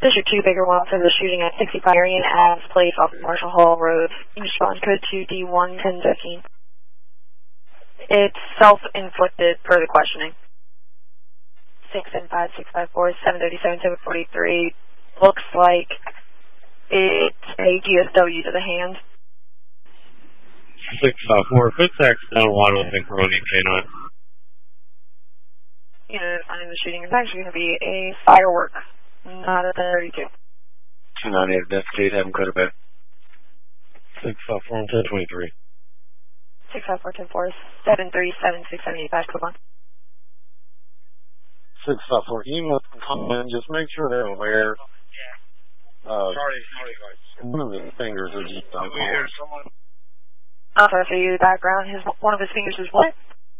This is your 2 bigger ones for the shooting at 65 Marion Adams Place off Marshall Hall Road. Response code 2D11015. It's self-inflicted per the questioning. 675-654, 737-743. Looks like it's a GSW to the hand. 654, if it's accidental, I don't think we're going to need K9. Finding the shooting is actually going to be a firework, not a 32. 298 investigate, have them cut it back. 654 and 1023. 654-10-4, 737-678, come on. 654, email comment, just make sure they're aware. Sorry. One of his fingers is just Did we hear someone? I'm sorry for you, the background. One of his fingers is what?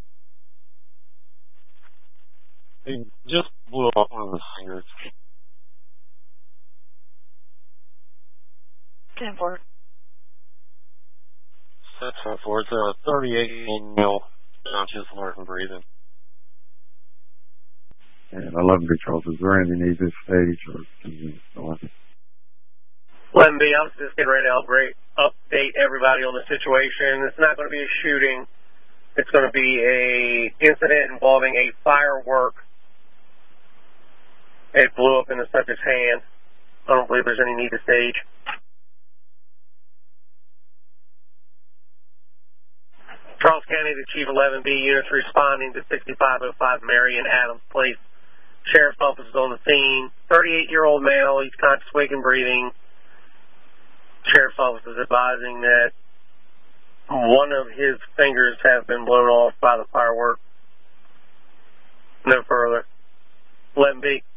He just blew off one of his fingers. 10-4. 654, it's a 38 mil, conscious, alert, and breathing. And 11 Charles, is there anything needs this stage or can you go on? 11B, I'm just getting ready to update everybody on the situation. It's not going to be a shooting. It's going to be a incident involving a firework. It blew up in the subject's hand. I don't believe there's any need to stage. Charles County to Chief 11B, units responding to 6505 Marion Adams Place. Sheriff's office is on the scene. 38-year-old male, he's conscious, wake and breathing. Sheriff's office is advising that one of his fingers has been blown off by the firework. No further. 11B.